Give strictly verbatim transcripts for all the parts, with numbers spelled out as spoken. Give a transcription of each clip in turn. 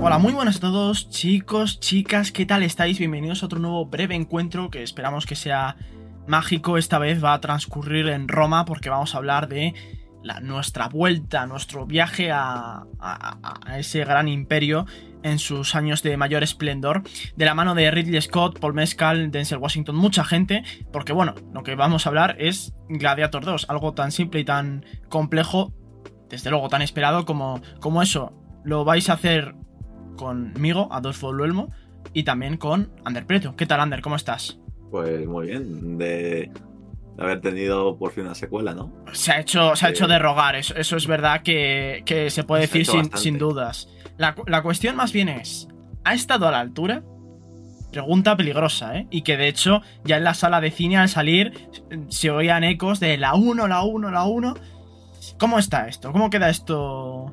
Hola, muy buenas a todos, chicos, chicas, ¿qué tal estáis? Bienvenidos a otro nuevo breve encuentro que esperamos que sea mágico. Esta vez va a transcurrir en Roma porque vamos a hablar de la, nuestra vuelta, nuestro viaje a, a, a ese gran imperio en sus años de mayor esplendor, de la mano de Ridley Scott, Paul Mescal, Denzel Washington, mucha gente, porque bueno, lo que vamos a hablar es Gladiator dos, algo tan simple y tan complejo, desde luego tan esperado como, como eso. Lo vais a hacer conmigo, Adolfo Luelmo, y también con Ander Prieto. ¿Qué tal, Ander? ¿Cómo estás? Pues muy bien, de, de haber tenido por fin una secuela, ¿no? Se ha hecho, se ha Eh, hecho de rogar, eso, eso es verdad que, que se puede Se ha decir hecho sin, bastante. sin dudas. La, la cuestión más bien es, ¿ha estado a la altura? Pregunta peligrosa, ¿eh? Y que de hecho ya en la sala de cine al salir se oían ecos de la uno, la uno, la uno. ¿Cómo está esto? ¿Cómo queda esto?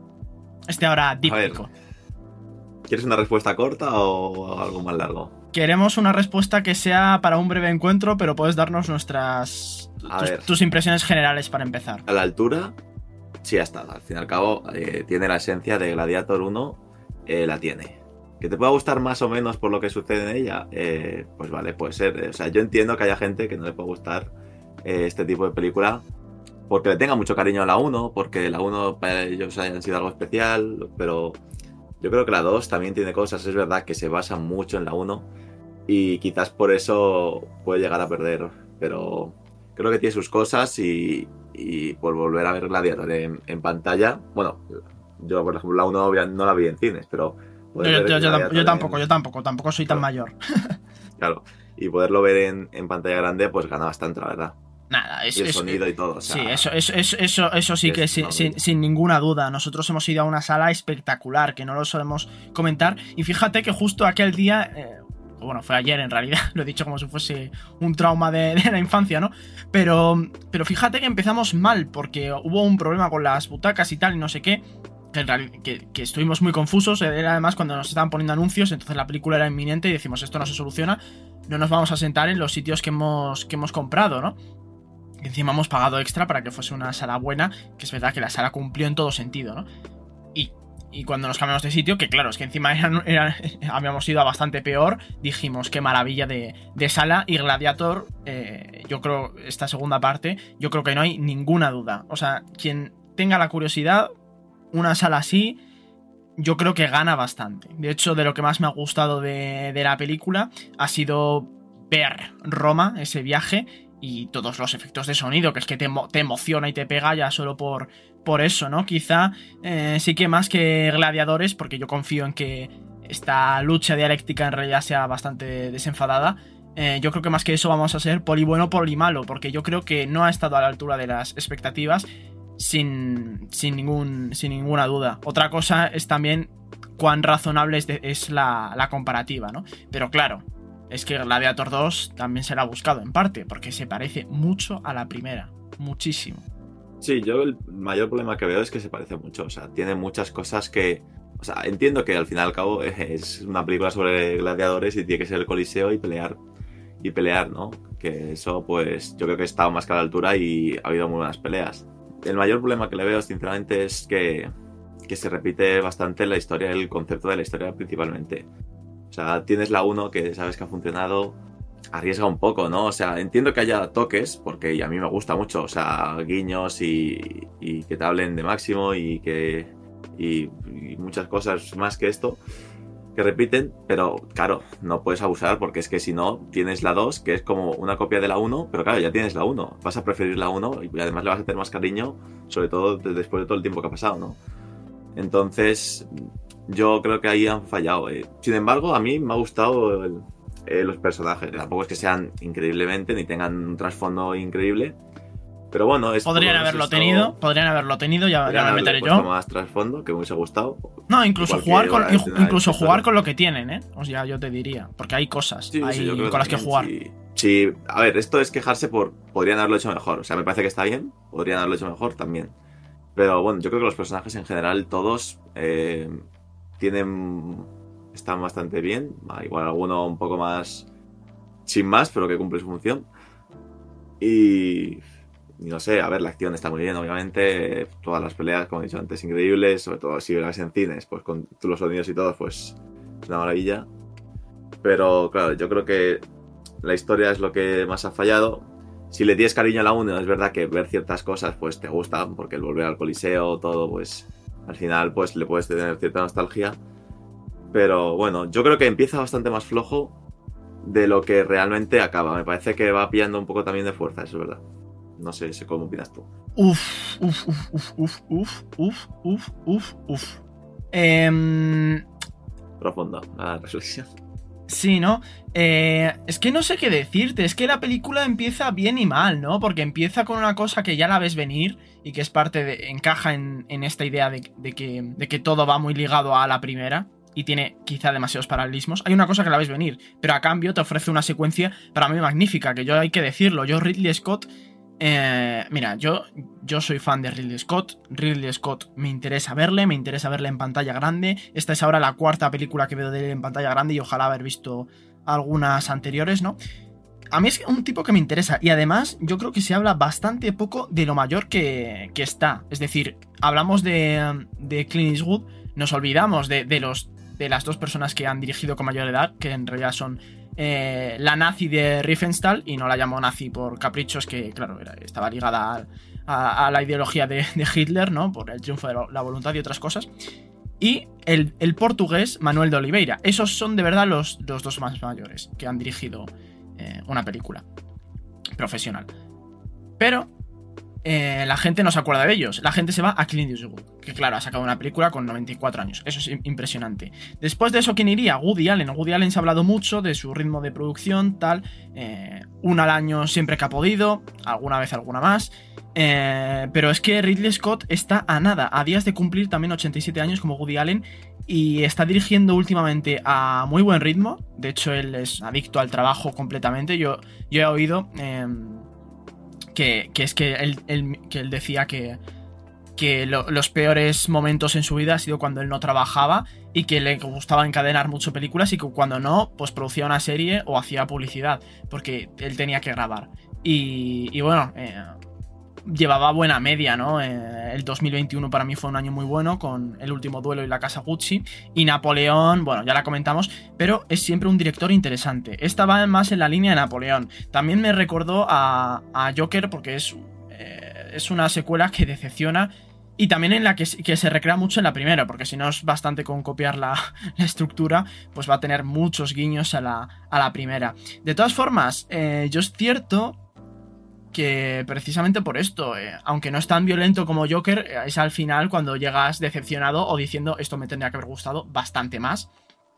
Este ahora díptico. ¿Quieres una respuesta corta o algo más largo? Queremos una respuesta que sea para un breve encuentro, pero puedes darnos nuestras A tus, ver. tus impresiones generales para empezar. A la altura, sí ha estado. Al fin y al cabo, eh, tiene la esencia de Gladiator uno, eh, la tiene. ¿Que te pueda gustar más o menos por lo que sucede en ella? Eh, pues vale, puede ser. O sea, yo entiendo que haya gente que no le puede gustar eh, este tipo de película porque le tenga mucho cariño a la uno, porque la uno para ellos hayan sido algo especial, pero yo creo que la dos también tiene cosas, es verdad que se basa mucho en la uno y quizás por eso puede llegar a perder, pero creo que tiene sus cosas y, y por volver a ver Gladiator en, en pantalla, bueno, yo por ejemplo la uno no la vi en cines, pero Yo, yo, yo, yo, yo tampoco, en, yo tampoco, tampoco soy tan claro, mayor. Claro, y poderlo ver en, en pantalla grande pues gana bastante, la verdad. Nada, es, Y el es, sonido y todo, o sea, sí, eso, eso, eso, eso, eso sí que es sin, una sin, maravilla. sin ninguna duda. Nosotros hemos ido a una sala espectacular, que no lo solemos comentar. Y fíjate que justo aquel día, eh, bueno, fue ayer en realidad, lo he dicho como si fuese un trauma de, de la infancia, ¿no? Pero, pero fíjate que empezamos mal, porque hubo un problema con las butacas y tal, y no sé qué. Que, en real- que, que estuvimos muy confusos. Era además cuando nos estaban poniendo anuncios, entonces la película era inminente y decimos, esto no se soluciona, no nos vamos a sentar en los sitios que hemos, que hemos comprado, ¿no? Encima hemos pagado extra para que fuese una sala buena, que es verdad que la sala cumplió en todo sentido, ¿no? Y, y cuando nos cambiamos de sitio, que claro, es que encima eran, eran, habíamos ido a bastante peor, dijimos qué maravilla de, de sala. Y Gladiator, eh, yo creo, esta segunda parte, yo creo que no hay ninguna duda. O sea, quien tenga la curiosidad, una sala así, yo creo que gana bastante. De hecho, de lo que más me ha gustado de, de la película ha sido ver Roma, ese viaje, y todos los efectos de sonido, que es que te, emo- te emociona y te pega ya solo por, por eso, ¿no? Quizá eh, sí que más que Gladiadores, porque yo confío en que esta lucha dialéctica en realidad sea bastante desenfadada. Eh, yo creo que más que eso vamos a ser poli bueno, poli malo, porque yo creo que no ha estado a la altura de las expectativas sin, sin, ningún, sin ninguna duda. Otra cosa es también cuán razonable es, de- es la, la comparativa, ¿no? Pero claro, es que Gladiator dos también se la ha buscado en parte, porque se parece mucho a la primera. Muchísimo. Sí, yo el mayor problema que veo es que se parece mucho, o sea, tiene muchas cosas que... O sea, entiendo que al fin y al cabo es una película sobre gladiadores y tiene que ser el coliseo y pelear, y pelear, ¿no? Que eso, pues, yo creo que ha estado más que a la altura y ha habido muy buenas peleas. El mayor problema que le veo, sinceramente, es que, que se repite bastante la historia, el concepto de la historia principalmente. O sea, tienes la uno que sabes que ha funcionado, arriesga un poco, ¿no? O sea, entiendo que haya toques, porque a mí me gusta mucho, o sea, guiños y, y que te hablen de Máximo y que y, y muchas cosas más que esto que repiten, pero claro, no puedes abusar porque es que si no, tienes la dos, que es como una copia de la uno, pero claro, ya tienes la uno, vas a preferir la uno y además le vas a tener más cariño, sobre todo después de todo el tiempo que ha pasado, ¿no? Entonces, yo creo que ahí han fallado. Eh. Sin embargo, a mí me ha gustado el, eh, los personajes. Tampoco es que sean increíblemente ni tengan un trasfondo increíble. Pero bueno, es Podrían haberlo esto, tenido, podrían haberlo tenido, ya, ya me meteré yo. más trasfondo, que me hubiese gustado. No, incluso Igual jugar que, con bueno, inju- incluso historia. jugar con lo que tienen, ¿eh? O sea, yo te diría, porque hay cosas Sí, hay sí, yo creo con las que también, jugar. Sí. Sí, a ver, esto es quejarse por... Podrían haberlo hecho mejor. O sea, me parece que está bien, podrían haberlo hecho mejor también. Pero bueno, yo creo que los personajes en general, todos, eh, tienen... están bastante bien. Igual alguno un poco más... sin más, pero que cumple su función. Y... y no sé, a ver, la acción está muy bien, obviamente. Todas las peleas, como he dicho antes, increíbles. Sobre todo si las en cines, pues con los sonidos y todo, pues es una maravilla. Pero claro, yo creo que la historia es lo que más ha fallado. Si le tienes cariño a la uno, es verdad que ver ciertas cosas pues te gustan, porque el volver al Coliseo, todo, pues al final pues le puedes tener cierta nostalgia. Pero bueno, yo creo que empieza bastante más flojo de lo que realmente acaba. Me parece que va pillando un poco también de fuerza, eso es verdad. No sé, sé cómo opinas tú. Uf, uf, uf, uf, uf, uf, uf, uf, uf, uf. Eh... Profundo, la reflexión. Sí, ¿no? Eh, es que no sé qué decirte, es que la película empieza bien y mal, ¿no? Porque empieza con una cosa que ya la ves venir y que es parte de... encaja en, en esta idea de, de, que, de que todo va muy ligado a la primera y tiene quizá demasiados paralelismos. Hay una cosa que la ves venir, pero a cambio te ofrece una secuencia para mí magnífica, que yo hay que decirlo, yo Ridley Scott... Eh, mira, yo, yo soy fan de Ridley Scott. Ridley Scott me interesa verle, me interesa verle en pantalla grande. Esta es ahora la cuarta película que veo de él en pantalla grande y ojalá haber visto algunas anteriores, ¿no? A mí es un tipo que me interesa y además yo creo que se habla bastante poco de lo mayor que, que está. Es decir, hablamos de, de Clint Eastwood, nos olvidamos de, de, los, de las dos personas que han dirigido con mayor edad, que en realidad son... Eh, la nazi de Riefenstahl, y no la llamó nazi por caprichos, que claro, era, estaba ligada a, a, a la ideología de, de Hitler, ¿no? Por el triunfo de la voluntad y otras cosas. Y el, el portugués Manuel de Oliveira. Esos son de verdad los, los dos más mayores que han dirigido eh, una película profesional. Pero eh, la gente no se acuerda de ellos. La gente se va a Clint Eastwood, que claro, ha sacado una película con noventa y cuatro años. Eso es impresionante. Después de eso, ¿quién iría? Woody Allen. Woody Allen se ha hablado mucho de su ritmo de producción, tal. Eh, una al año siempre que ha podido. Alguna vez alguna más. Eh, pero es que Ridley Scott está a nada. A días de cumplir también ochenta y siete años como Woody Allen. Y está dirigiendo últimamente a muy buen ritmo. De hecho, él es adicto al trabajo completamente. Yo, yo he oído... Eh, Que, que es que él, él, que él decía que, que lo, los peores momentos en su vida ha sido cuando él no trabajaba y que le gustaba encadenar mucho películas y que cuando no, pues producía una serie o hacía publicidad, porque él tenía que grabar. Y, y bueno, eh, llevaba buena media, ¿no? Eh, el dos mil veintiuno para mí fue un año muy bueno con El último duelo y La casa Gucci. Y Napoleón, bueno, ya la comentamos, pero es siempre un director interesante. Esta va más en la línea de Napoleón. También me recordó a, a Joker porque es, eh, es una secuela que decepciona y también en la que, que se recrea mucho en la primera, porque si no es bastante con copiar la, la estructura, pues va a tener muchos guiños a la, a la primera. De todas formas, eh, yo es cierto que precisamente por esto, eh, aunque no es tan violento como Joker, eh, es al final cuando llegas decepcionado o diciendo esto me tendría que haber gustado bastante más.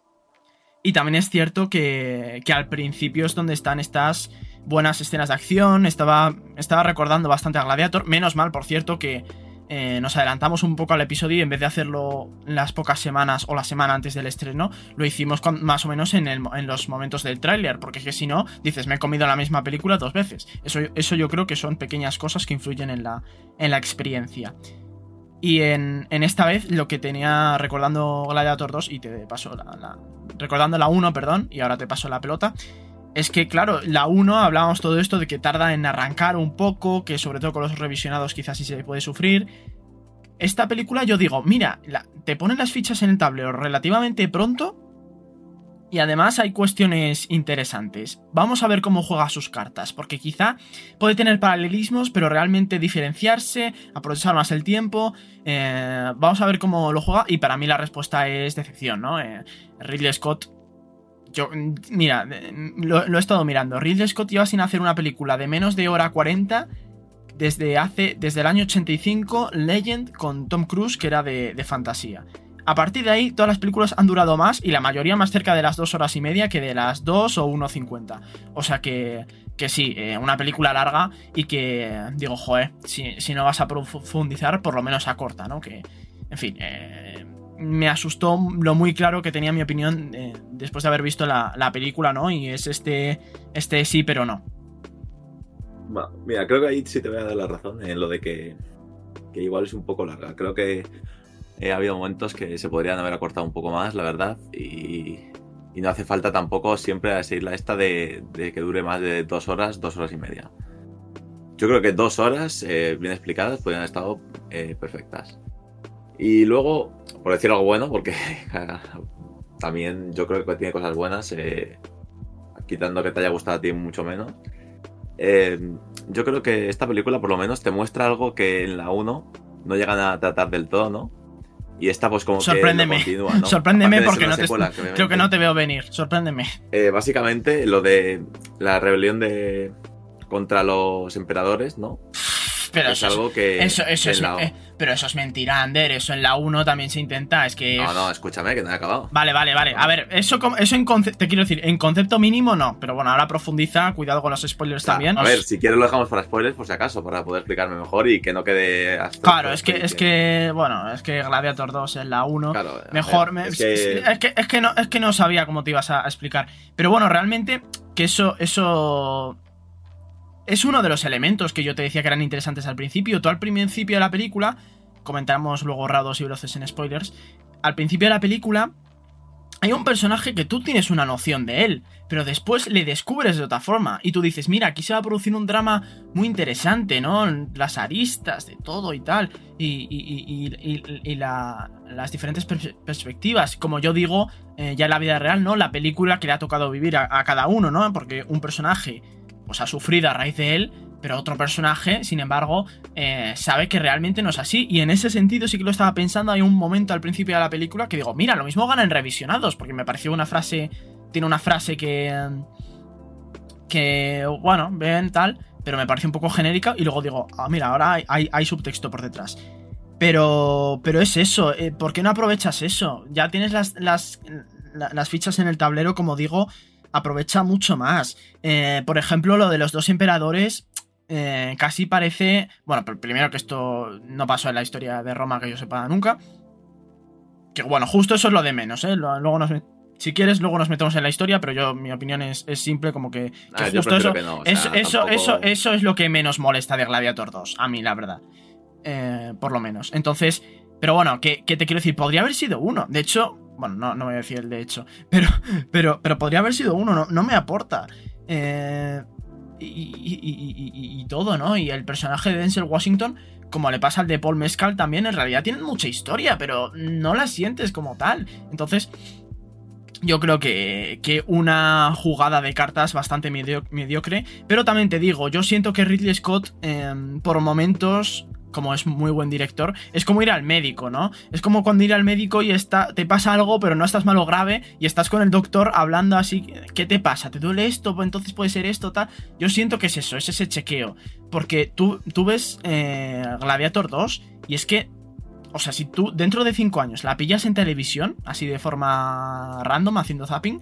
Y también es cierto que, que al principio es donde están estas buenas escenas de acción. Estaba, estaba recordando bastante a Gladiator. Menos mal, por cierto, que eh, nos adelantamos un poco al episodio y en vez de hacerlo las pocas semanas o la semana antes del estreno, lo hicimos con, más o menos en, el, en los momentos del tráiler, porque es que si no, dices, me he comido la misma película dos veces. Eso, eso yo creo que son pequeñas cosas que influyen en la, en la experiencia. Y en, en esta vez lo que tenía recordando Gladiator dos, y te paso la, la... recordando la uno, perdón, y ahora te paso la pelota, es que, claro, la uno hablábamos todo esto de que tarda en arrancar un poco, que sobre todo con los revisionados quizás sí se puede sufrir. Esta película yo digo, mira, la, te ponen las fichas en el tablero relativamente pronto y además hay cuestiones interesantes. Vamos a ver cómo juega sus cartas, porque quizá puede tener paralelismos, pero realmente diferenciarse, aprovechar más el tiempo. Eh, vamos a ver cómo lo juega y para mí la respuesta es decepción, ¿no? Eh, Ridley Scott... Yo, mira, lo, lo he estado mirando. Ridley Scott lleva sin hacer una película de menos de hora cuarenta desde hace desde el año ochenta y cinco, Legend con Tom Cruise, que era de, de fantasía. A partir de ahí, todas las películas han durado más y la mayoría más cerca de las dos horas y media que de las dos o una cincuenta. O sea que, que sí, eh, una película larga y que, digo, joder, si, si no vas a profundizar, por lo menos acorta, ¿no? Que, en fin, eh... me asustó lo muy claro que tenía mi opinión eh, después de haber visto la, la película, ¿no? Y es este, este sí, pero no. Bueno, mira, creo que ahí sí te voy a dar la razón en lo de que, que igual es un poco larga. Creo que eh, ha habido momentos que se podrían haber acortado un poco más, la verdad, y, y no hace falta tampoco siempre seguir la esta de, de que dure más de dos horas, dos horas y media. yo creo que dos horas eh, bien explicadas podrían haber estado eh, perfectas. Y luego, por decir algo bueno, porque también yo creo que tiene cosas buenas, eh, quitando que te haya gustado a ti mucho menos. Eh, yo creo que esta película por lo menos te muestra algo que en la uno no llegan a tratar del todo, ¿no? Y esta pues como sorpréndeme. que lo continúa, ¿no? Sorpréndeme porque no te secuela, que creo que no te veo venir. Sorpréndeme. Eh, básicamente lo de la rebelión de contra los emperadores, ¿no? Pero es eso algo que eso, eso es, la... eh, pero eso es mentira, Ander. Eso en la uno también se intenta. Es que no, no, escúchame, que no he acabado. Vale, vale, vale. A ver, eso, eso en concepto, te quiero decir, en concepto mínimo no. Pero bueno, ahora profundiza. Cuidado con los spoilers, o sea, también. A ver, si quieres lo dejamos para spoilers por si acaso, para poder explicarme mejor y que no quede hasta. Claro, es que, es que, bueno, es que Gladiator dos en la uno. Claro, mejor. Ver, me, es, que... Es, que, es, que no, es que no sabía cómo te ibas a, a explicar. Pero bueno, realmente, que eso, eso. Es uno de los elementos que yo te decía que eran interesantes al principio. Tú al principio de la película, comentamos luego rados y veloces en spoilers, al principio de la película hay un personaje que tú tienes una noción de él, pero después le descubres de otra forma y tú dices, mira, aquí se va a producir un drama muy interesante, ¿no? Las aristas de todo y tal, y, y, y, y, y la, las diferentes pers perspectivas, como yo digo, eh, ya en la vida real, ¿no? La película que le ha tocado vivir a, a cada uno, ¿no? Porque un personaje pues ha sufrido a raíz de él, pero otro personaje, sin embargo, eh, sabe que realmente no es así. Y en ese sentido sí que lo estaba pensando. Hay un momento al principio de la película que digo, mira, lo mismo gana en revisionados, porque me pareció una frase, tiene una frase que, que bueno, ven tal, pero me pareció un poco genérica. Y luego digo, ah, mira, ahora hay, hay, hay subtexto por detrás. Pero, pero es eso, eh, ¿por qué no aprovechas eso? Ya tienes las, las, las fichas en el tablero, como digo, aprovecha mucho más. Eh, por ejemplo, lo de los dos emperadores eh, casi parece... Bueno, primero que esto no pasó en la historia de Roma que yo sepa nunca. Que bueno, justo eso es lo de menos, ¿eh? Luego nos... Si quieres, luego nos metemos en la historia, pero yo, mi opinión es, es simple, como que, que ah, justo eso, que no, o eso, sea, eso, tampoco... eso, eso es lo que menos molesta de Gladiator dos, a mí, la verdad. Eh, por lo menos. Entonces, pero bueno, que, que te quiero decir, podría haber sido uno. De hecho, bueno, no, no voy a decir el de hecho, pero, pero, pero podría haber sido uno, no, no me aporta. Eh, y, y, y, y, y todo, ¿no? Y el personaje de Denzel Washington, como le pasa al de Paul Mescal también, en realidad tienen mucha historia, pero no la sientes como tal. Entonces, yo creo que, que una jugada de cartas bastante medio, mediocre. Pero también te digo, yo siento que Ridley Scott, eh, por momentos, como es muy buen director, es como ir al médico, ¿no? Es como cuando ir al médico y está, te pasa algo, pero no estás mal o grave, y estás con el doctor hablando así, ¿qué te pasa? ¿Te duele esto? Pues entonces puede ser esto, tal. Yo siento que es eso, es ese chequeo. Porque tú, tú ves eh, Gladiator dos, y es que, o sea, si tú dentro de cinco años la pillas en televisión, así de forma random, haciendo zapping,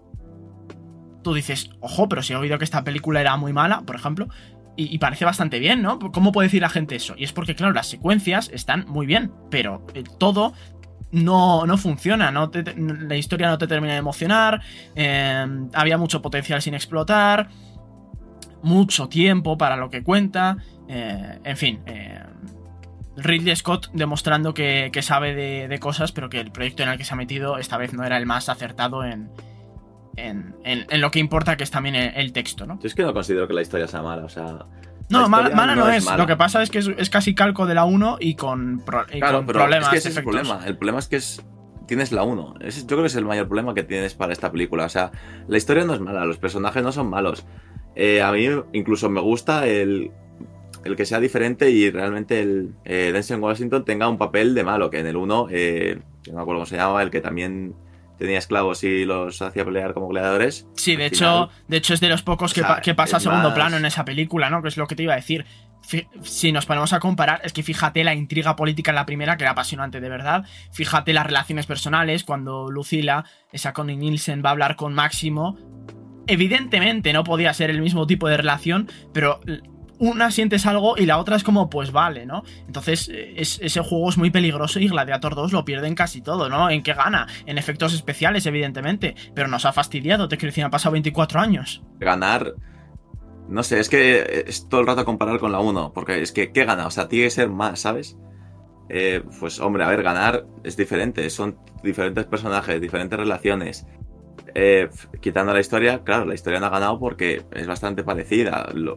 tú dices, ojo, pero si he oído que esta película era muy mala, por ejemplo, y, y parece bastante bien, ¿no? ¿Cómo puede decir la gente eso? Y es porque, claro, las secuencias están muy bien, pero eh, todo no, no funciona, no te, la historia no te termina de emocionar, eh, había mucho potencial sin explotar, mucho tiempo para lo que cuenta, eh, en fin... Eh, Ridley Scott demostrando que, que sabe de, de cosas, pero que el proyecto en el que se ha metido esta vez no era el más acertado en, en, en, en lo que importa, que es también el, el texto, ¿no? Yo es que no considero que la historia sea mala, o sea... No, mala, mala no, no es, mala. Lo que pasa es que es, es casi calco de la uno y con, pro, y claro, con pero problemas. Es que ese es el efectos. problema. El problema es que es, tienes la uno. Ese, yo creo que es el mayor problema que tienes para esta película. O sea, la historia no es mala, los personajes no son malos. Eh, a mí incluso me gusta el... el que sea diferente y realmente el eh, Denzel Washington tenga un papel de malo, que en el uno, eh, no me acuerdo cómo se llamaba, el que también tenía esclavos y los hacía pelear como gladiadores. Sí, de hecho, de hecho es de los pocos que, o sea, pa que pasa a segundo más... plano en esa película, ¿no? Que es lo que te iba a decir. F si nos ponemos a comparar, es que fíjate la intriga política en la primera, que era apasionante de verdad. Fíjate las relaciones personales, cuando Lucila, esa Connie Nielsen, va a hablar con Máximo. Evidentemente no podía ser el mismo tipo de relación, pero... una sientes algo y la otra es como, pues vale, ¿no? Entonces, es, ese juego es muy peligroso y Gladiator dos lo pierde en casi todo, ¿no? ¿En qué gana? En efectos especiales, evidentemente, pero nos ha fastidiado, te quiero decir, han pasado veinticuatro años. Ganar... No sé, es que es todo el rato comparar con la uno, porque es que, ¿qué gana? O sea, tiene que ser más, ¿sabes? Eh, pues, hombre, a ver, ganar es diferente, son diferentes personajes, diferentes relaciones. Eh, quitando la historia, claro, la historia no ha ganado porque es bastante parecida. Lo,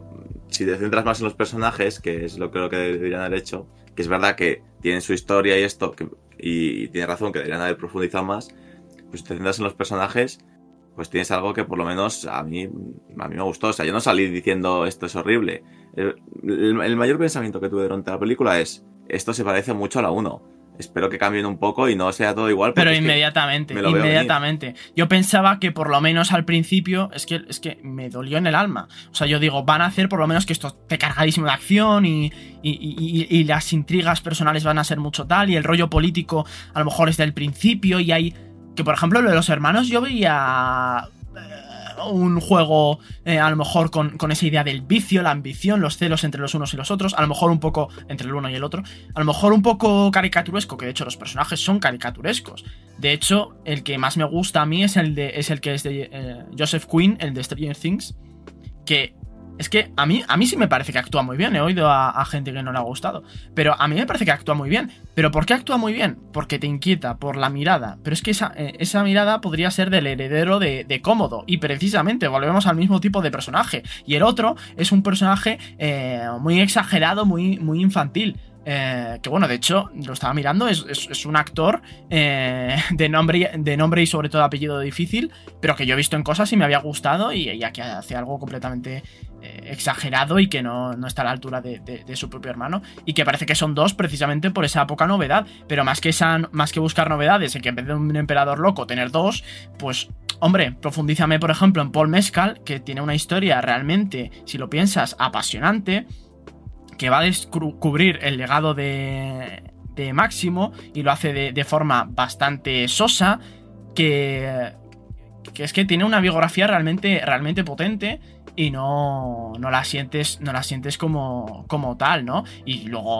si te centras más en los personajes, que es lo creo que deberían haber hecho, que es verdad que tienen su historia y esto, que, y, y tienes razón que deberían haber profundizado más, pues si te centras en los personajes, pues tienes algo que por lo menos a mí, a mí me gustó. O sea, yo no salí diciendo esto es horrible. El, el, el mayor pensamiento que tuve durante la película es, esto se parece mucho a la uno. Espero que cambien un poco y no sea todo igual. Pero inmediatamente, inmediatamente. Yo pensaba que por lo menos al principio, es que, es que me dolió en el alma. O sea, yo digo, van a hacer por lo menos que esto esté cargadísimo de acción y, y, y, y las intrigas personales van a ser mucho tal y el rollo político a lo mejor es del principio y hay... Que por ejemplo lo de los hermanos yo veía... un juego eh, a lo mejor con, con esa idea del vicio, la ambición, los celos entre los unos y los otros, a lo mejor un poco entre el uno y el otro, a lo mejor un poco caricaturesco, que de hecho los personajes son caricaturescos. De hecho, el que más me gusta a mí es el de es el que es de eh, Joseph Quinn, el de Stranger Things, que es que a mí, a mí sí me parece que actúa muy bien. He oído a, a gente que no le ha gustado, pero a mí me parece que actúa muy bien. ¿Pero por qué actúa muy bien? Porque te inquieta, por la mirada. Pero es que esa, eh, esa mirada podría ser del heredero de, de Cómodo. Y precisamente volvemos al mismo tipo de personaje. Y el otro es un personaje eh, muy exagerado, muy, muy infantil. Eh, que bueno, de hecho, lo estaba mirando, es, es, es un actor eh, de, nombre, de nombre y sobre todo apellido difícil, pero que yo he visto en cosas y me había gustado, y ya que hace algo completamente eh, exagerado y que no, no está a la altura de, de, de su propio hermano, y que parece que son dos precisamente por esa poca novedad. Pero más que, esa, más que buscar novedades, en que en vez de un emperador loco tener dos, pues hombre, profundízame por ejemplo en Paul Mescal, que tiene una historia realmente, si lo piensas, apasionante, que va a descubrir el legado de, de Máximo y lo hace de, de forma bastante sosa, que, que es que tiene una biografía realmente, realmente potente y no, no la sientes, no la sientes como, como tal, ¿no? Y luego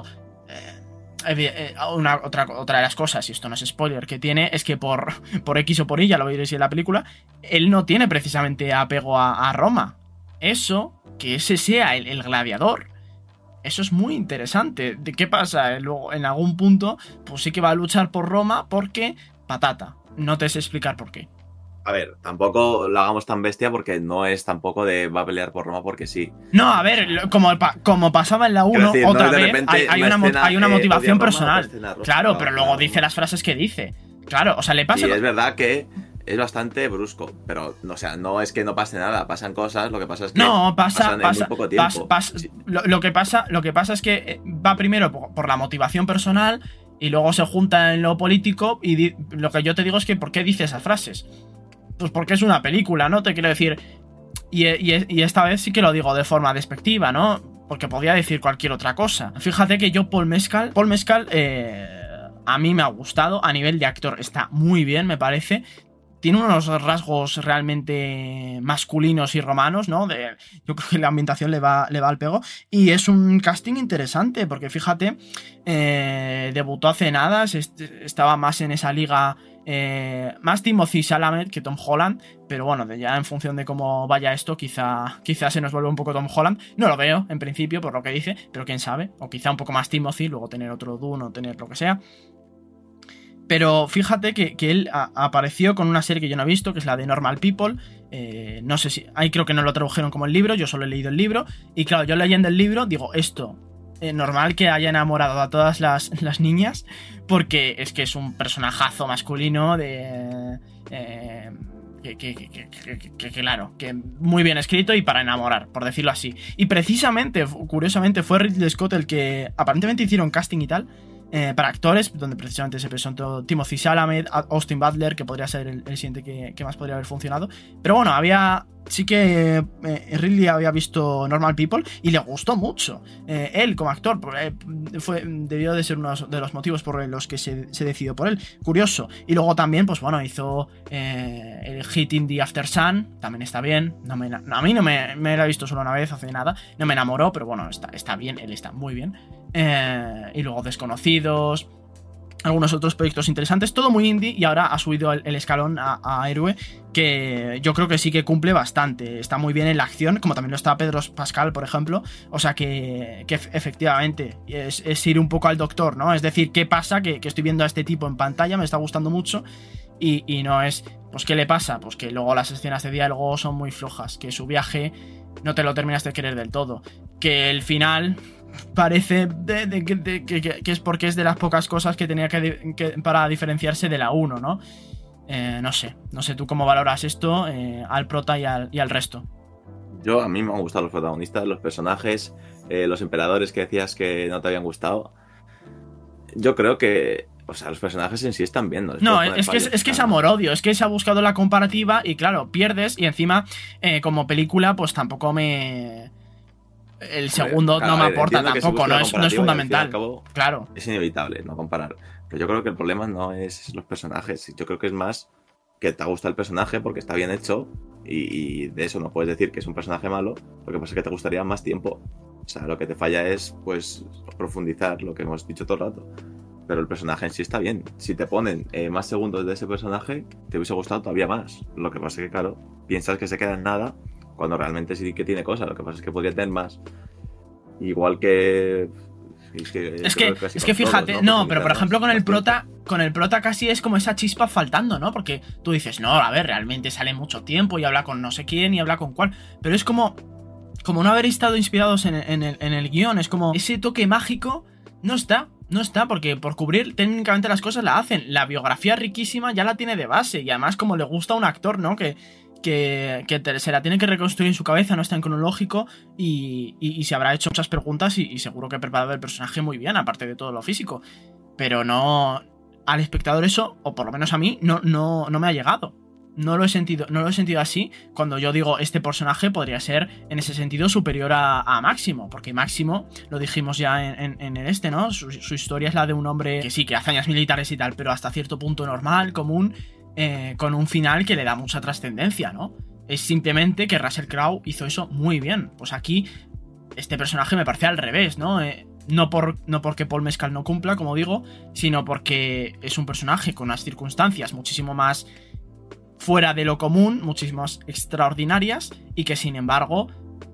eh, una, otra, otra de las cosas, y esto no es spoiler, que tiene es que por, por X o por Y, ya lo veréis en la película, él no tiene precisamente apego a, a Roma. Eso, que ese sea el, el gladiador, eso es muy interesante. ¿De qué pasa? Luego, en algún punto, pues sí que va a luchar por Roma porque patata. No te sé explicar por qué. A ver, tampoco lo hagamos tan bestia porque no es tampoco de va a pelear por Roma porque sí. No, a ver, como, como pasaba en la uno, decir, otra no, vez, hay, hay, una, escena, hay una motivación eh, personal. Roma, claro, no, pero luego no, dice no. las frases que dice. Claro, o sea, le pasa... Y es verdad que es bastante brusco, pero o sea, no es que no pase nada, pasan cosas, lo que pasa es que no, pasa, pasan pasa, en muy poco tiempo. Pasa, pasa, sí. lo, lo, que pasa, lo que pasa es que va primero por, por la motivación personal y luego se junta en lo político y di, lo que yo te digo es que ¿por qué dice esas frases? Pues porque es una película, ¿no? Te quiero decir, y, y, y esta vez sí que lo digo de forma despectiva, ¿no? Porque podría decir cualquier otra cosa. Fíjate que yo Paul Mescal, Paul Mescal eh, a mí me ha gustado, a nivel de actor está muy bien, me parece. Tiene unos rasgos realmente masculinos y romanos, ¿no? De, yo creo que la ambientación le va, le va al pego. Y es un casting interesante, porque fíjate, eh, debutó hace nada, estaba más en esa liga, eh, más Timothée Chalamet que Tom Holland, pero bueno, ya en función de cómo vaya esto, quizá, quizá se nos vuelve un poco Tom Holland. No lo veo, en principio, por lo que dice, pero quién sabe. O quizá un poco más Timothy, luego tener otro Dune o tener lo que sea. Pero fíjate que, que él a, apareció con una serie que yo no he visto, que es la de Normal People. Eh, no sé si... Ahí creo que no lo tradujeron como el libro, yo solo he leído el libro. Y claro, yo leyendo el libro digo, esto, eh, normal que haya enamorado a todas las, las niñas, porque es que es un personajazo masculino de... Eh, que, que, que, que, que, que claro, que muy bien escrito y para enamorar, por decirlo así. Y precisamente, curiosamente, fue Ridley Scott el que aparentemente hicieron casting y tal, Eh, para actores, donde precisamente se presentó Timothée Chalamet, Austin Butler, que podría ser el, el siguiente que, que más podría haber funcionado. Pero bueno, había... Sí que eh, Ridley había visto Normal People y le gustó mucho. Eh, él como actor, eh, fue, debió de ser uno de los motivos por los que se, se decidió por él. Curioso. Y luego también, pues bueno, hizo eh, el hit Indie After Sun, también está bien. No me, no, a mí no me, me lo he visto solo una vez, hace nada. No me enamoró, pero bueno, está, está bien, él está muy bien. Eh, y luego Desconocidos, algunos otros proyectos interesantes, todo muy indie, y ahora ha subido el, el escalón a, a héroe, que yo creo que sí que cumple bastante, está muy bien en la acción, como también lo está Pedro Pascal, por ejemplo, o sea que, que efectivamente es, es ir un poco al doctor, ¿no? Es decir, ¿qué pasa? Que, que estoy viendo a este tipo en pantalla, me está gustando mucho, y, y no es, pues ¿qué le pasa? Pues que luego las escenas de diálogo son muy flojas, que su viaje no te lo terminas de querer del todo. Que el final parece de, de, de, de, que, que es porque es de las pocas cosas que tenía que, que para diferenciarse de la uno, ¿no? Eh, no sé, no sé tú cómo valoras esto eh, al prota y al, y al resto. Yo, a mí me han gustado los protagonistas, los personajes, eh, los emperadores que decías que no te habían gustado. Yo creo que, o sea, los personajes en sí están bien. No, no es, que es, es que es amor-odio, es que se ha buscado la comparativa y claro, pierdes y encima eh, como película pues tampoco me... El segundo claro, no me aporta tampoco, no es, no es fundamental. Cabo, claro. Es inevitable no comparar. Pero yo creo que el problema no es los personajes. Yo creo que es más que te gusta el personaje porque está bien hecho y, y de eso no puedes decir que es un personaje malo. Lo que pasa es que te gustaría más tiempo. O sea, lo que te falla es pues profundizar lo que hemos dicho todo el rato. Pero el personaje en sí está bien. Si te ponen eh, más segundos de ese personaje, te hubiese gustado todavía más. Lo que pasa es que, claro, piensas que se queda en nada cuando realmente sí que tiene cosas. Lo que pasa es que podría tener más. Igual que... Es que, es que, es que fíjate, todos, ¿no? no pero por ejemplo con el prota, con el prota casi es como esa chispa faltando, ¿no? Porque tú dices, no, a ver, realmente sale mucho tiempo y habla con no sé quién y habla con cuál. Pero es como, como no haber estado inspirados en, en, el, en el guión, es como ese toque mágico no está. No está, porque por cubrir técnicamente las cosas la hacen. La biografía riquísima ya la tiene de base. Y además como le gusta a un actor, ¿no? Que, que, que te, se la tiene que reconstruir en su cabeza, no está en cronológico. Y, y, y se habrá hecho muchas preguntas y, y seguro que ha preparado el personaje muy bien, aparte de todo lo físico. Pero no... Al espectador eso, o por lo menos a mí, no, no, no me ha llegado. No lo he sentido, no lo he sentido así cuando yo digo este personaje podría ser en ese sentido superior a, a Máximo, porque Máximo, lo dijimos ya en, en, en el este, ¿no? Su, su historia es la de un hombre que sí, que hazañas militares y tal, pero hasta cierto punto normal, común, eh, con un final que le da mucha trascendencia, ¿no? Es simplemente que Russell Crowe hizo eso muy bien. Pues aquí este personaje me parece al revés, ¿no? Eh, no, por, no porque Paul Mescal no cumpla, como digo, sino porque es un personaje con unas circunstancias muchísimo más fuera de lo común, muchísimas extraordinarias, y que sin embargo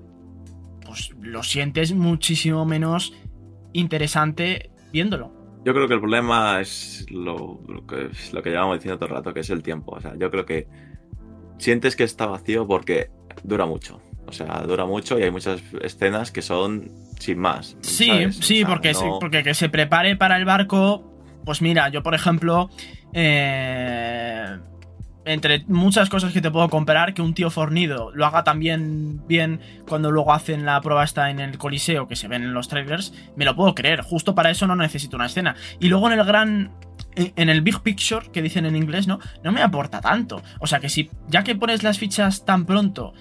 pues lo sientes muchísimo menos interesante viéndolo. Yo creo que el problema es lo, lo, que, lo que llevamos diciendo todo el rato, que es el tiempo. O sea, yo creo que sientes que está vacío porque dura mucho. O sea, dura mucho y hay muchas escenas que son sin más. Sí, ¿sabes? sí, o sea, porque, no... porque que se prepare para el barco. Pues mira, yo por ejemplo eh... entre muchas cosas que te puedo comparar, que un tío fornido lo haga también bien cuando luego hacen la prueba esta en el Coliseo, que se ven en los trailers, me lo puedo creer. Justo para eso no necesito una escena. Y luego en el gran... en el big picture, que dicen en inglés, ¿no? No me aporta tanto. O sea que si ya que pones las fichas tan pronto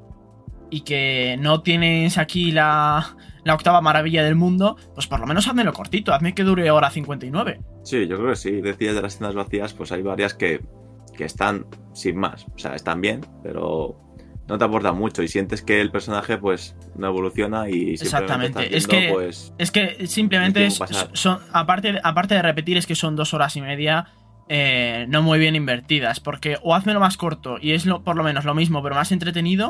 y que no tienes aquí la... la octava maravilla del mundo, pues por lo menos házmelo cortito, hazme que dure hora cincuenta y nueve. Sí, yo creo que sí. Decías de las escenas vacías, pues hay varias que... que están sin más, o sea, están bien, pero no te aportan mucho y sientes que el personaje pues no evoluciona y exactamente viendo, es que pues, es que simplemente es, son aparte aparte de repetir es que son dos horas y media eh, no muy bien invertidas, porque o házmelo más corto y es lo, por lo menos lo mismo pero más entretenido,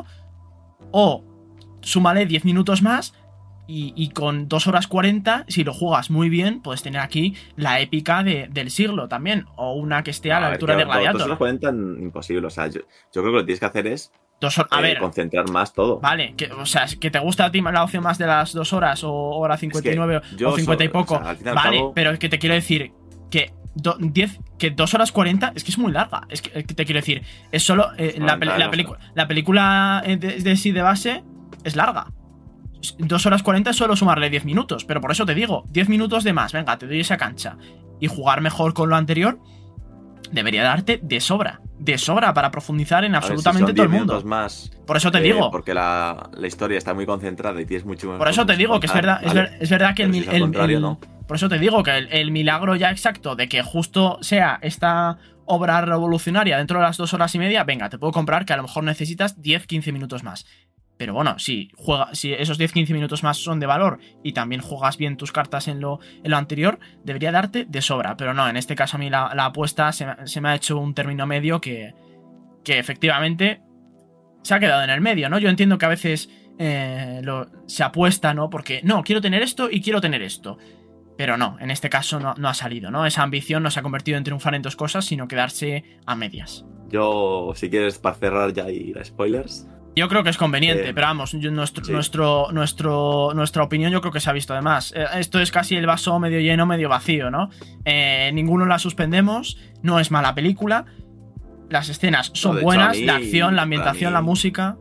o súmale diez minutos más. Y, y con dos horas cuarenta, si lo juegas muy bien, puedes tener aquí la épica de, del siglo también. O una que esté a, a la ver, altura de Gladiator. dos horas cuarenta imposible. O sea, yo, yo creo que lo que tienes que hacer es dos horas, a eh, ver, concentrar más todo. Vale, que, o sea, que te gusta a ti la opción más de las dos horas o hora cincuenta y nueve es que o cincuenta y poco. O sea, vale, cabo... pero es que te quiero decir que do, diez, que dos horas cuarenta es que es muy larga. Es que, que te quiero decir, es solo eh, la, la, la, pelicu la película de, de sí de base es larga. dos horas cuarenta es solo sumarle diez minutos, pero por eso te digo, diez minutos de más, venga, te doy esa cancha. Y jugar mejor con lo anterior debería darte de sobra, de sobra para profundizar en absolutamente todo el mundo. Más, por eso te eh, digo. Porque la, la historia está muy concentrada y tienes mucho más. Por eso te digo contar, que es verdad, vale. es, ver, es verdad que el, si el, el, el ¿no? Por eso te digo que el, el milagro ya exacto de que justo sea esta obra revolucionaria dentro de las dos horas y media, venga, te puedo comprar que a lo mejor necesitas diez a quince minutos más. Pero bueno, si, juega, si esos diez a quince minutos más son de valor y también juegas bien tus cartas en lo, en lo anterior, debería darte de sobra. Pero no, en este caso a mí la, la apuesta se, se me ha hecho un término medio que, que efectivamente se ha quedado en el medio, ¿no? Yo entiendo que a veces eh, lo, se apuesta, ¿no? Porque no, quiero tener esto y quiero tener esto. Pero no, en este caso no, no ha salido, ¿no? Esa ambición no se ha convertido en triunfar en dos cosas, sino quedarse a medias. Yo, si quieres, para cerrar ya y las spoilers... Yo creo que es conveniente, Eh, pero vamos, yo- nuestro, sí. nuestro, nuestro, nuestra opinión yo creo que se ha visto de más. Eh, Esto es casi el vaso medio lleno, medio vacío, ¿no? Eh, ninguno la suspendemos, no es mala película, las escenas son de hecho, buenas, a mí- la acción, la para ambientación, mí- la música.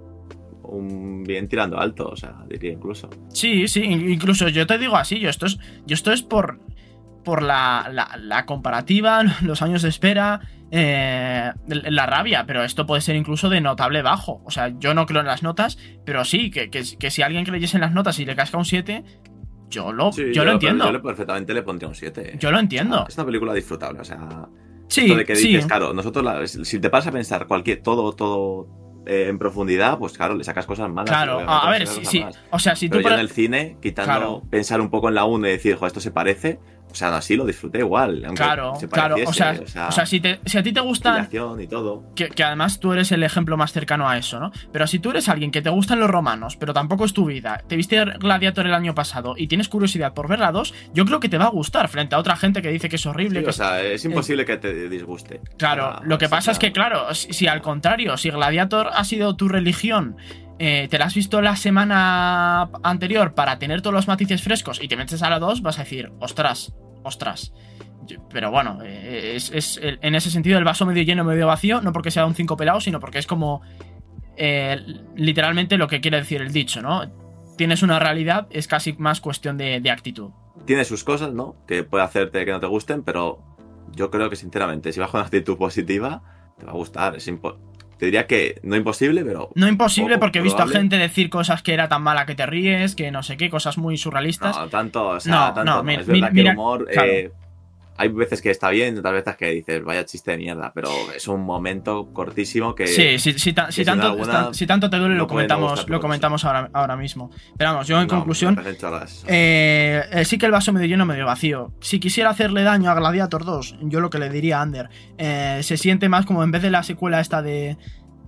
Un bien tirando alto, o sea, diría incluso. Sí, sí, in- incluso yo te digo así, yo esto es, yo esto es por, por la, la, la comparativa, los años de espera, eh, la rabia, pero esto puede ser incluso de notable bajo. O sea, yo no creo en las notas, pero sí, que, que, que si alguien creyese en las notas y le casca un siete, yo lo, Sí, yo lo entiendo. Yo le- perfectamente le pondría un siete. Yo lo entiendo. O sea, es una película disfrutable, o sea. Sí, Esto de que sí. dices, claro, nosotros, la- si te paras a pensar cualquier, todo, todo eh, en profundidad, pues claro, le sacas cosas malas. Claro, obviamente a le ver, sacas sí, cosas sí. malas. O sea, si tú... Pero yo por- en el cine, quitando Claro. pensar un poco en la uno y decir, jo, esto se parece, o sea, aún así lo disfruté igual. Aunque Claro, se claro. O sea, pareciese, o sea si, te, si a ti te gustan... inspiración y todo. Que, que además tú eres el ejemplo más cercano a eso, ¿no? Pero si tú eres alguien que te gustan los romanos, pero tampoco es tu vida, te viste Gladiator el año pasado y tienes curiosidad por ver la dos, yo creo que te va a gustar frente a otra gente que dice que es horrible. Sí, que o sea, es imposible que te disguste. Claro, O sea, lo que o pasa sea, es que, claro, si, si al contrario, si Gladiator ha sido tu religión, eh, te la has visto la semana anterior para tener todos los matices frescos y te metes a la dos, vas a decir, ostras, ostras. Yo- Pero bueno, eh, es, es el- en ese sentido el vaso medio lleno, medio vacío, no porque sea un cinco pelado, sino porque es como eh, literalmente lo que quiere decir el dicho, ¿no? Tienes una realidad, es casi más cuestión de, de actitud. Tiene sus cosas, ¿no? Que puede hacerte que no te gusten, pero yo creo que sinceramente, si vas con una actitud positiva, te va a gustar. Es impo- te diría que no imposible, pero... No imposible poco porque he visto a probable. gente decir cosas que era tan mala que te ríes, que no sé qué, cosas muy surrealistas. No, tanto, o sea, No, tanto no, no. mira- Es verdad mira- que mira- el humor... claro. eh, hay veces que está bien, otras veces que dices, vaya chiste de mierda, pero es un momento cortísimo que... Sí, sí, sí, ta- si, sin tanto, alguna ta- si tanto te duele, no lo puede no comentamos, gustar lo todos. comentamos ahora, ahora mismo. Pero vamos, yo en No, conclusión, me parecen chorradas. eh, eh, sí que el vaso medio lleno, medio vacío. Si quisiera hacerle daño a Gladiator dos, yo lo que le diría a Ander, eh, se siente más como en vez de la secuela esta de...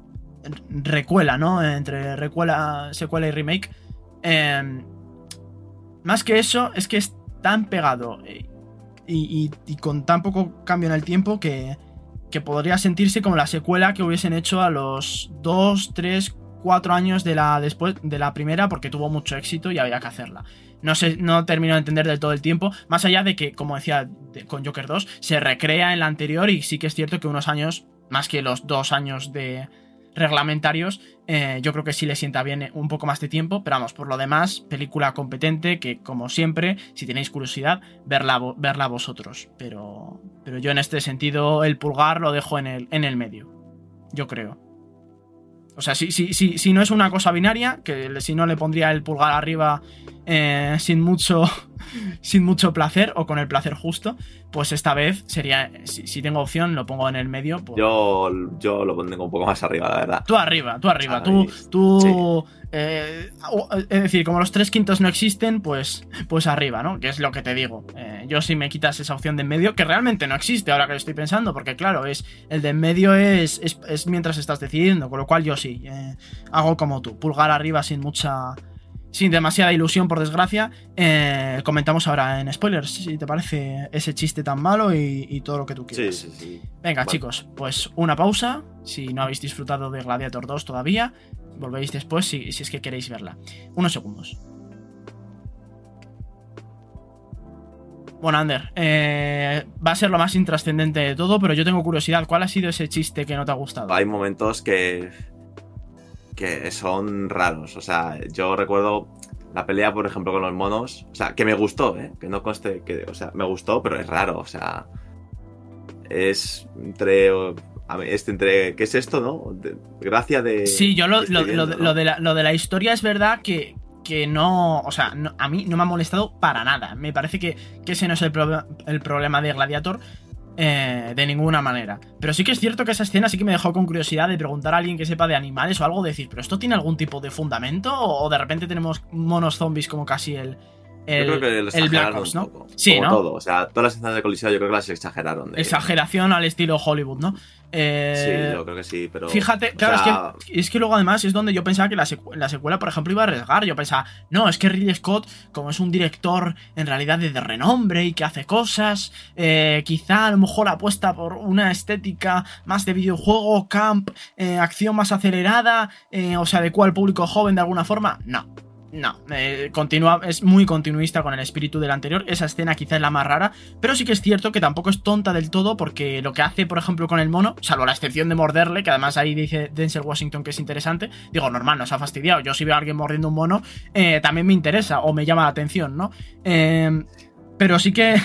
Recuela, ¿no? Entre recuela, secuela y remake. Eh, más que eso, es que es tan pegado eh, y, y- y con tan poco cambio en el tiempo que, que podría sentirse como la secuela que hubiesen hecho a los dos, tres, cuatro años de la, después, de la primera, porque tuvo mucho éxito y había que hacerla. No sé, no termino de entender del todo el tiempo, más allá de que, como decía de- con Joker dos, se recrea en la anterior y sí que es cierto que unos años, más que los dos años de reglamentarios, eh, yo creo que sí le sienta bien un poco más de tiempo, pero vamos, por lo demás, película competente que, como siempre, si tenéis curiosidad, verla, vo- verla vosotros. Pero, pero yo en este sentido el pulgar lo dejo en el, en el medio, yo creo. O sea, si, si, si, si no es una cosa binaria, que le- si no le pondría el pulgar arriba eh, sin mucho sin mucho placer o con el placer justo, pues esta vez sería, si, si tengo opción, lo pongo en el medio. Pues, Yo, yo lo pondré un poco más arriba, la verdad. tú arriba, tú arriba, Ay, tú, tú sí. eh, o- es decir, como los tres quintos no existen, pues, pues arriba, ¿no? Que es lo que te digo. Eh, yo si me quitas esa opción de en medio, que realmente no existe ahora que lo estoy pensando, porque claro, es el de en medio es, es, es mientras estás decidiendo, con lo cual yo sí, eh, hago como tú, pulgar arriba sin mucha... Sin demasiada ilusión, por desgracia. Eh, comentamos ahora en spoilers, si te parece ese chiste tan malo y, y todo lo que tú Sí, quieras. sí, sí. Venga, Vale. chicos, pues una pausa. Si no habéis disfrutado de Gladiator dos todavía, volvéis después si, si es que queréis verla. Unos segundos. Bueno, Ander, eh, va a ser lo más intrascendente de todo, pero yo tengo curiosidad. ¿Cuál ha sido ese chiste que no te ha gustado? Hay momentos que que son raros. O sea, yo recuerdo la pelea, por ejemplo, con los monos. O sea, que me gustó, ¿eh? Que no conste que... O sea, me gustó, pero es raro. O sea, es entre... A ver, este entre... ¿Qué es esto, no? De- gracia de... Sí, yo lo, que lo, estoy lo- viendo, lo ¿no? de la, lo de la historia es verdad que, que no... O sea, no- a mí no me ha molestado para nada. Me parece que, que ese no es el, prob- el problema de Gladiator. Eh, de ninguna manera. Pero sí que es cierto que esa escena sí que me dejó con curiosidad de preguntar a alguien que sepa de animales o algo, de decir, ¿pero esto tiene algún tipo de fundamento? ¿O, o de repente tenemos monos zombies como casi el, el, yo creo que lo el Black exageraron Ops, un ¿no? poco. Sí, Como ¿no? todo. O sea, todas las escenas de Coliseo yo creo que las exageraron. De... Exageración al estilo Hollywood, ¿no? Eh, sí, yo creo que sí, pero... Fíjate, claro, sea... es, que, es que luego además es donde yo pensaba que la, secu la secuela, por ejemplo, iba a arriesgar. Yo pensaba, no, es que Ridley Scott, como es un director en realidad de, de renombre y que hace cosas, eh, quizá a lo mejor apuesta por una estética más de videojuego, camp, eh, acción más acelerada, eh, o se adecua al público joven de alguna forma. No. No, eh, continúa, es muy continuista con el espíritu del anterior. Esa escena quizá es la más rara, pero sí que es cierto que tampoco es tonta del todo, porque lo que hace, por ejemplo, con el mono, salvo la excepción de morderle, que además ahí dice Denzel Washington que es interesante, digo, normal, nos ha fastidiado. Yo si veo a alguien mordiendo un mono, eh, también me interesa o me llama la atención, ¿no? Eh... Pero sí que.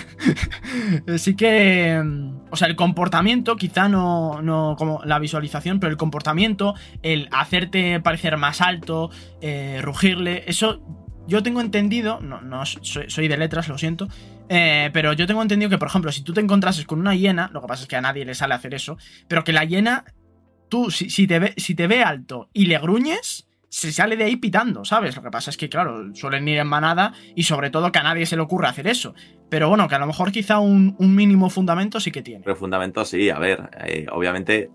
sí que. O sea, el comportamiento, quizá no, no como la visualización, pero el comportamiento, el hacerte parecer más alto, eh, rugirle, eso yo tengo entendido. No, no soy, soy de letras, lo siento. Eh, pero yo tengo entendido que, por ejemplo, si tú te encontrases con una hiena, lo que pasa es que a nadie le sale hacer eso, pero que la hiena, tú, si, si, te, ve, si te ve alto y le gruñes, se sale de ahí pitando, ¿sabes? Lo que pasa es que, claro, suelen ir en manada y sobre todo que a nadie se le ocurre hacer eso. Pero bueno, que a lo mejor quizá un, un mínimo fundamento sí que tiene. Pero fundamento sí, a ver, eh, obviamente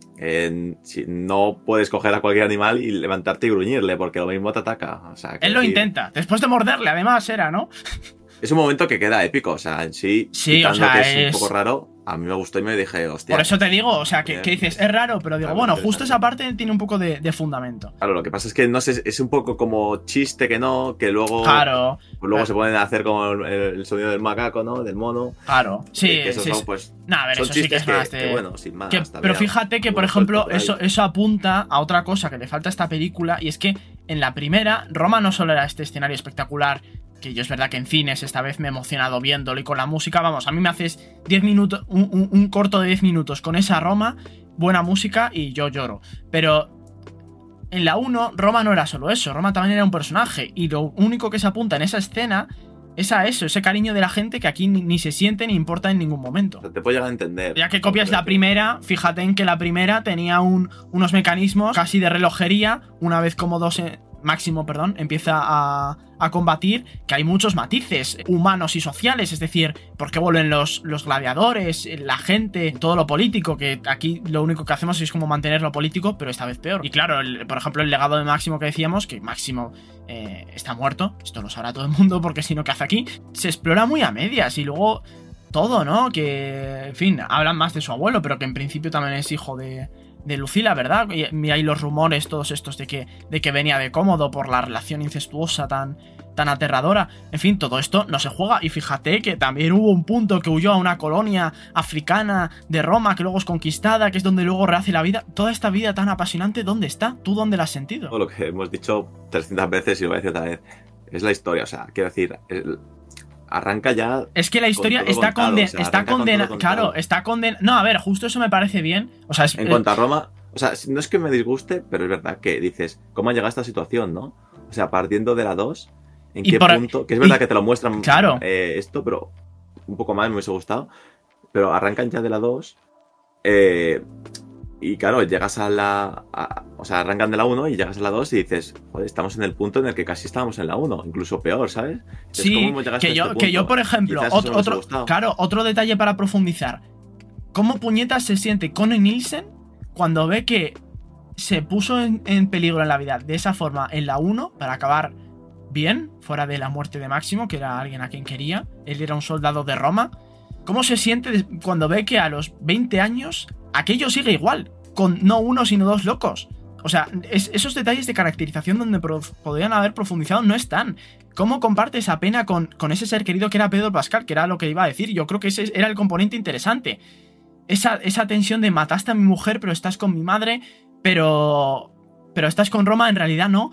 eh, si no puedes coger a cualquier animal y levantarte y gruñirle, porque lo mismo te ataca. O sea, Él lo decir, intenta, después de morderle, además era, ¿no? Es un momento que queda épico, o sea, en sí, sí, o sea, que es, es un poco raro, a mí me gustó y me dije, hostia. Por eso te digo, o sea, que, que dices, es raro, pero digo, claro, bueno, justo esa parte tiene un poco de, de fundamento. Claro, lo que pasa es que no sé, es un poco como chiste que no, que luego, claro, pues luego claro. se pueden hacer como el, el sonido del macaco, ¿no? Del mono. Claro, sí, que esos sí, son, sí. pues, No, a ver, son eso sí que es que, más de... que, bueno, sin más. Que, pero fíjate que, por ejemplo, eso, eso apunta a otra cosa que le falta a esta película, y es que en la primera, Roma no solo era este escenario espectacular, que yo es verdad que en cines esta vez me he emocionado viéndolo y con la música, vamos, a mí me haces diez minutos, un, un, un corto de diez minutos con esa Roma, buena música y yo lloro. Pero en la uno, Roma no era solo eso, Roma también era un personaje y lo único que se apunta en esa escena es a eso, ese cariño de la gente que aquí ni, ni se siente ni importa en ningún momento. O sea, te puedo llegar a entender. Ya que copias la primera, fíjate en que la primera tenía un, unos mecanismos casi de relojería, una vez como dos... Eh, Máximo, perdón, empieza a, a combatir, que hay muchos matices humanos y sociales, es decir, por qué vuelven los, los gladiadores, la gente, todo lo político, que aquí lo único que hacemos es como mantener lo político, pero esta vez peor. Y claro, el, por ejemplo, el legado de Máximo que decíamos, que Máximo eh, está muerto, esto lo sabrá todo el mundo porque si no, ¿qué hace aquí? Se explora muy a medias y luego todo, ¿no? Que, en fin, hablan más de su abuelo, pero que en principio también es hijo de... de Lucila, ¿verdad? Y hay los rumores todos estos de que, de que venía de Cómodo por la relación incestuosa tan, tan aterradora. En fin, todo esto no se juega. Y fíjate que también hubo un punto que huyó a una colonia africana de Roma, que luego es conquistada, que es donde luego rehace la vida. Toda esta vida tan apasionante, ¿dónde está? ¿Tú dónde la has sentido? Todo lo que hemos dicho trescientas veces y lo voy a decir otra vez. Es la historia, o sea, quiero decir... El... Arranca ya. Es que la historia está condenada. O sea, está condenada. Claro, está condenada. No, a ver, justo eso me parece bien. O sea, es, en cuanto a Roma, o sea, no es que me disguste, pero es verdad que dices, ¿cómo ha llegado a esta situación, no? O sea, partiendo de la dos, ¿en qué por, punto? Que es verdad y, que te lo muestran claro. eh, esto, pero un poco más me hubiese gustado. Pero arrancan ya de la dos. Eh. Y claro, llegas a la... A, o sea, arrancan de la uno y llegas a la dos y dices, joder, estamos en el punto en el que casi estábamos en la uno, incluso peor, ¿sabes? Entonces, sí, que yo, este que yo, por ejemplo, otro, otro, claro, otro detalle para profundizar. ¿Cómo puñetas se siente Connie Nielsen cuando ve que se puso en, en peligro en la vida de esa forma en la uno para acabar bien, fuera de la muerte de Máximo, que era alguien a quien quería? Él era un soldado de Roma. ¿Cómo se siente cuando ve que a los veinte años aquello sigue igual? Con no uno, sino dos locos. O sea, es, esos detalles de caracterización donde podrían haber profundizado no están. ¿Cómo comparte esa pena con, con ese ser querido que era Pedro Pascal? Que era lo que iba a decir. Yo creo que ese era el componente interesante. Esa, esa tensión de mataste a mi mujer, pero estás con mi madre, pero, pero estás con Roma, en realidad no.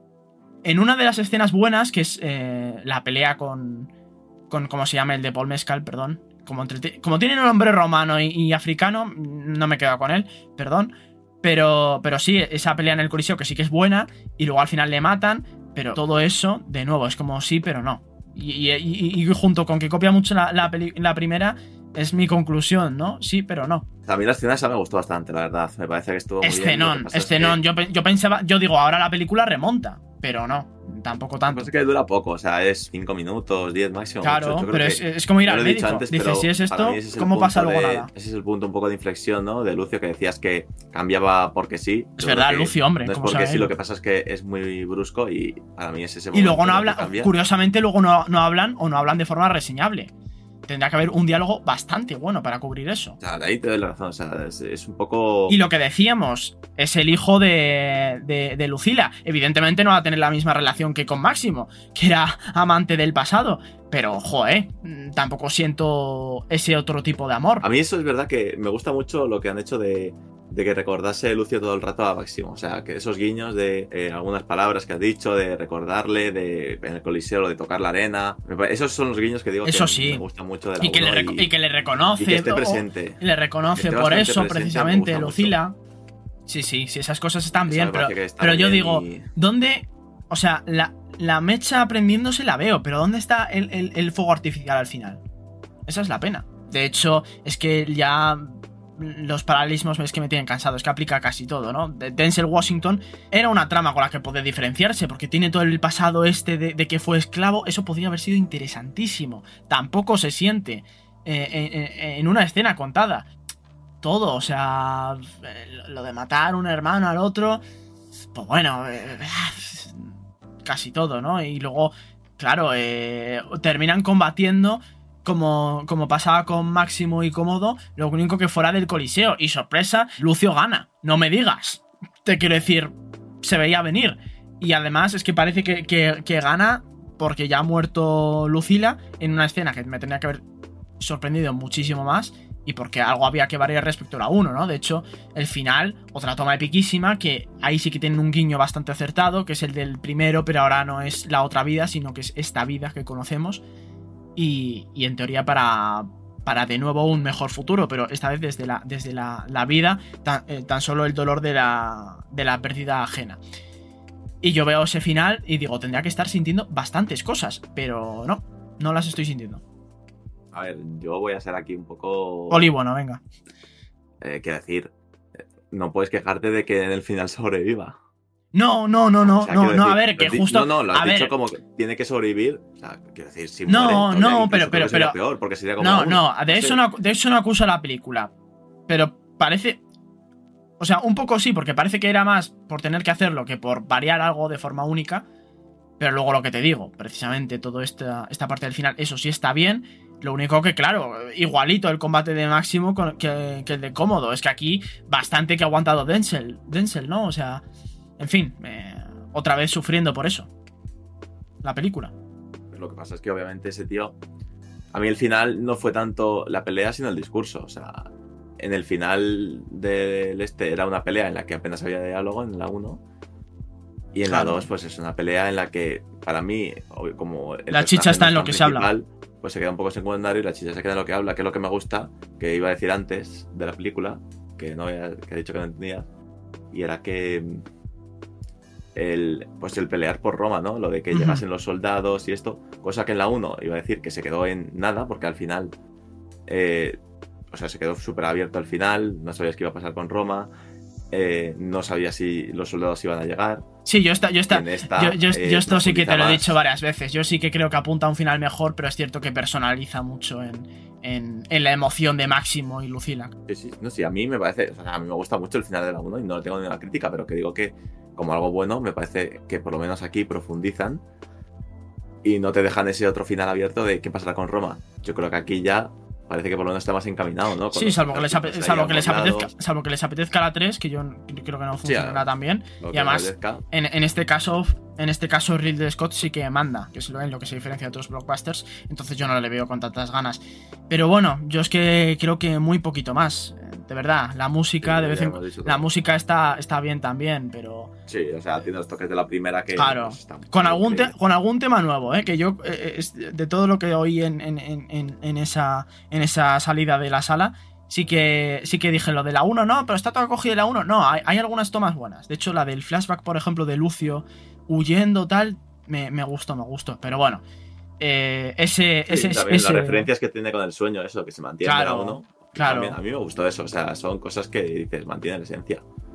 En una de las escenas buenas, que es eh, la pelea con... con ¿cómo se llama? El de Paul Mescal, perdón. Como, entre, como tiene un nombre romano y, y africano, no me quedo con él, perdón. Pero, pero sí, esa pelea en el Coliseo que sí que es buena, y luego al final le matan, pero todo eso, de nuevo, es como sí, pero no. Y, y, y, y junto con que copia mucho la, la, peli, la primera, es mi conclusión, ¿no? Sí, pero no. A mí la escena esa me gustó bastante, la verdad. Me parece que estuvo muy escenón, bien. Escenón, es que... yo, yo pensaba, yo digo, ahora la película remonta. pero no, tampoco Lo tanto. que pasa es que dura poco, o sea, es cinco minutos, diez máximo. Claro, ocho. Yo creo pero que- es, es como ir ya al lo he dicho médico. antes, Dices, pero si es para esto, mí ese es el ¿cómo pasa punto luego de- nada? Ese es el punto un poco de inflexión, ¿no? De Lucio, que decías que cambiaba porque sí. Es Yo verdad, creo que Lucio, hombre, No es ¿cómo porque sabe sí, él? lo que pasa es que es muy brusco y para mí es ese Y momento luego no en el que hablan, cambia. curiosamente, luego no, no hablan o no hablan de forma reseñable. Tendrá que haber un diálogo bastante bueno para cubrir eso. O sea, de ahí te doy la razón, o sea, es, es un poco... Y lo que decíamos, es el hijo de, de, de Lucila. Evidentemente no va a tener la misma relación que con Máximo, que era amante del pasado. Pero, joder, tampoco siento ese otro tipo de amor. A mí eso es verdad que me gusta mucho lo que han hecho de, de que recordase Lucio todo el rato a Máximo. O sea, que esos guiños de eh, algunas palabras que has dicho, de recordarle, de en el coliseo, de tocar la arena. Me pare- Esos son los guiños que digo Eso que sí. me gustan mucho de la Y que, le uno reco- y que le reconoce. y que esté o- presente. Le reconoce Que esté por bastante eso, presente, precisamente, me gusta Lucila. Sí, sí, sí, esas cosas están Eso bien, me pero, parece que está pero yo bien digo, y- ¿dónde? O sea, la, la mecha prendiéndose la veo, pero ¿dónde está el, el- el fuego artificial al final? Esa es la pena. De hecho, es que ya los paralelismos es que me tienen cansado, es que aplica casi todo, ¿no? De- Denzel Washington era una trama con la que puede diferenciarse, porque tiene todo el pasado este de, de que fue esclavo, eso podría haber sido interesantísimo. Tampoco se siente eh, en, en una escena contada. Todo, o sea, lo de matar un hermano al otro, pues bueno, eh, casi todo, ¿no? Y luego, claro, eh, terminan combatiendo como, como pasaba con Máximo y Cómodo, lo único que fuera del Coliseo. Y sorpresa, Lucio gana, no me digas. Te quiero decir, se veía venir. Y además es que parece que, que, que gana porque ya ha muerto Lucila en una escena que me tenía que haber sorprendido muchísimo más. Y porque algo había que variar respecto a la uno, ¿no? De hecho, el final, otra toma epiquísima, que ahí sí que tienen un guiño bastante acertado, que es el del primero, pero ahora no es la otra vida, sino que es esta vida que conocemos. Y, y en teoría para, para de nuevo un mejor futuro, pero esta vez desde la, desde la, la vida, tan, eh, tan solo el dolor de la, de la pérdida ajena. Y yo veo ese final y digo, tendría que estar sintiendo bastantes cosas, pero no, no las estoy sintiendo. A ver, yo voy a ser aquí un poco... Oli, bueno, venga. Eh, quiero decir, eh, no puedes quejarte de que en el final sobreviva. No, no, no, no, O sea, no, quiero no, decir, a ver, lo que has di- justo. No, no, lo has a dicho ver, como que tiene que sobrevivir. O sea, quiero decir, si No, muere, no, todavía incluso pero- creo que sería pero- peor, porque sería como no, la uno, no, de sé. eso no, de eso no acusa la película. Pero parece. O sea, un poco sí, porque parece que era más por tener que hacerlo que por variar algo de forma única. Pero luego lo que te digo, precisamente toda esta, esta parte del final, eso sí está bien. Lo único que, claro, igualito el combate de Máximo con- que, que el de Cómodo. Es que aquí bastante que ha aguantado Denzel, Denzel, ¿no? O sea, en fin, eh, otra vez sufriendo por eso. La película. Lo que pasa es que obviamente ese tío... A mí el final no fue tanto la pelea, sino el discurso. O sea, en el final del este era una pelea en la que apenas había diálogo en la uno. Y en Claro. la dos, pues es una pelea en la que, para mí, o- como... el La chicha personaje está no en es lo tan que se habla. principal, pues se queda un poco secundario y la chicha se queda en lo que habla, que es lo que me gusta, que iba a decir antes de la película, que no había, que he dicho que no entendía, y era que mm, el, pues el pelear por Roma, ¿no? Lo de que Ujú. llegasen los soldados y esto, cosa que en la uno iba a decir que se quedó en nada, porque al final, eh, o sea, se quedó súper abierto al final, no sabías qué iba a pasar con Roma, eh, no sabía si los soldados iban a llegar. Sí, yo, está, yo, está, Y en esta, yo, yo- eh, yo esto sí que te lo he profundiza dicho más. varias veces. Yo sí que creo que apunta a un final mejor, pero es cierto que personaliza mucho en, en, en la emoción de Máximo y Lucila. Sí, sí, no, sí, a mí me parece, o sea, a mí me gusta mucho el final de la uno y no le tengo ninguna crítica, pero que digo que como algo bueno me parece que por lo menos aquí profundizan y no te dejan ese otro final abierto de qué pasará con Roma. Yo creo que aquí ya parece que por lo menos está más encaminado, ¿no? Con Sí, los salvo que, les ape- capítulos ahí salvo, que les apetezca, abordados, salvo que les apetezca la tres, que yo creo que no funcionará a- tan bien. lo Y que además, apetezca. En, en este caso, en este caso Ridley Scott sí que manda, que es lo, en lo que se diferencia de otros blockbusters, entonces yo no le veo con tantas ganas. Pero bueno, yo es que creo que muy poquito más, eh, de verdad. La música, Sí, de vez ya en hemos dicho la todo. música está, está bien también, pero Sí, o sea, tiene los toques de la primera que... claro, pues, están con muy algún, te- increíbles. con algún tema nuevo, ¿eh? Que yo, eh, es- de todo lo que oí en, en, en, en- en esa, en esa salida de la sala, sí que, sí que dije lo de la uno, no, pero está todo cogido de la uno. No, hay, hay algunas tomas buenas. De hecho, la del flashback, por ejemplo, de Lucio huyendo, tal, me, me gustó, me gustó. Pero bueno, eh, ese, Sí, ese, también ese- las referencias que tiene con el sueño, eso, que se mantiene Claro, a uno. claro. También, a mí me gustó eso, o sea, son cosas que dices, mantienen la esencia.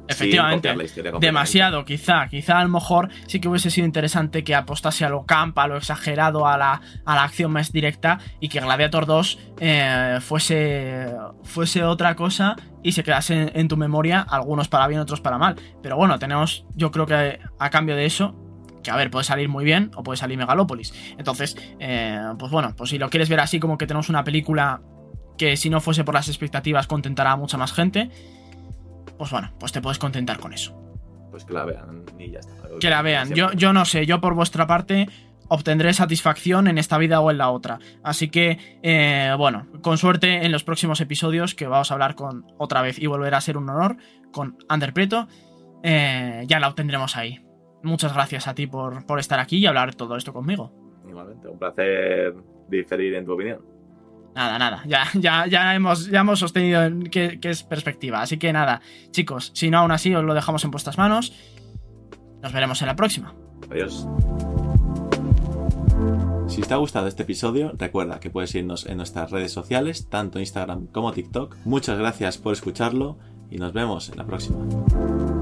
Efectivamente, sin la historia completamente. demasiado, quizá, quizá a lo mejor sí que hubiese sido interesante que apostase a lo camp, a lo exagerado, a la, a la acción más directa y que Gladiator dos eh, fuese, fuese otra cosa y se quedase en, en tu memoria, algunos para bien, otros para mal. Pero bueno, tenemos, yo creo que a cambio de eso, que a ver, puede salir muy bien o puede salir Megalópolis. Entonces, eh, pues bueno, pues si lo quieres ver así como que tenemos una película que si no fuese por las expectativas contentará a mucha más gente, pues bueno, pues te puedes contentar con eso. Pues que la vean y ya está. Que la vean. Yo, yo no sé, yo por vuestra parte obtendré satisfacción en esta vida o en la otra. Así que, eh, bueno, con suerte en los próximos episodios que vamos a hablar con otra vez y volverá a ser un honor con Ander Preto, eh, ya la obtendremos ahí. Muchas gracias a ti por, por estar aquí y hablar todo esto conmigo. Igualmente, un placer diferir en tu opinión. Nada, nada, ya, ya, ya, hemos, ya hemos sostenido que, que es perspectiva. Así que nada, chicos, si no aún así os lo dejamos en vuestras manos. Nos veremos en la próxima. Adiós. Si te ha gustado este episodio, recuerda que puedes seguirnos en nuestras redes sociales, tanto Instagram como TikTok. Muchas gracias por escucharlo y nos vemos en la próxima.